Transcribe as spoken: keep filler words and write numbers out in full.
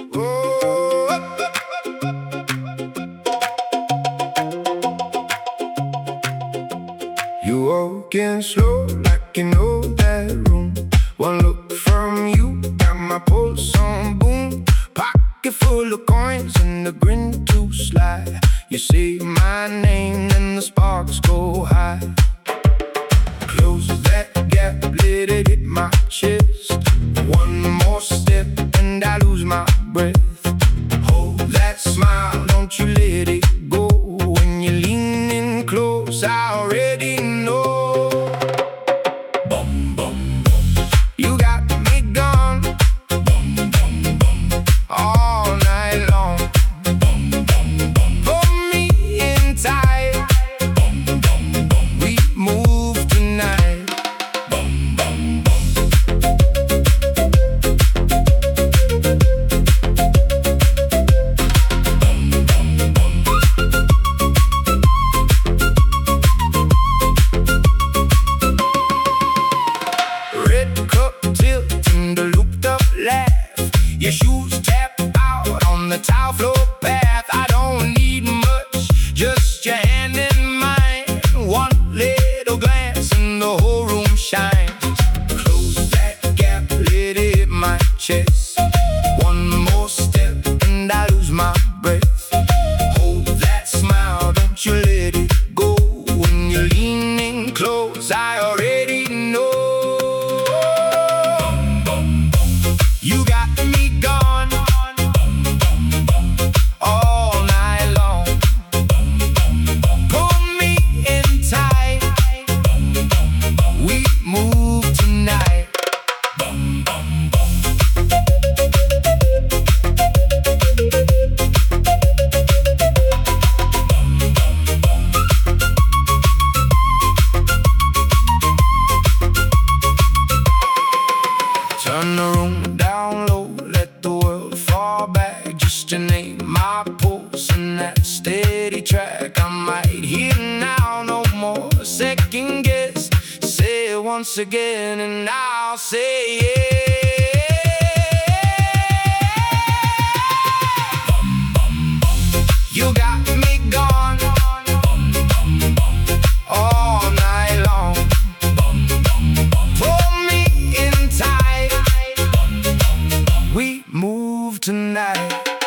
Oh, you walking slow like you know that room. One look from you got my pulse on boom. Pocket full of coins and the grin too sly. You say my name and the sparks go high. Close that gap, let it hit my chest. One more step and I lose my breath. Hold that smile, don't you let it go. When you're leaning close, I already know. Bum, bum, bum. You got me gone. Bum, bum, bum. All night long. Bum, bum, bum. Pull me in tight. Bum, bum, bum. We move tonight. Bum, bum, bum. Red cup tilt and the looped up laugh. Your shoes tap out on the tile floor path. I don't need much, just your hand in mine. One little glance and the whole room shines. Close that gap, let it hit my chest. One more step and I lose my breath. Hold that smile, don't you let it go. When you're leaning close, I already know. You got me gone all night long. Pull me in tight. We move tonight. Turn the room down low, let the world fall back. Just your name, my pulse, and that steady track. I might hear now, no more second guess. Say it once again and I'll say yeah. You got me gone all night long. Pull me in tight. We move tonight.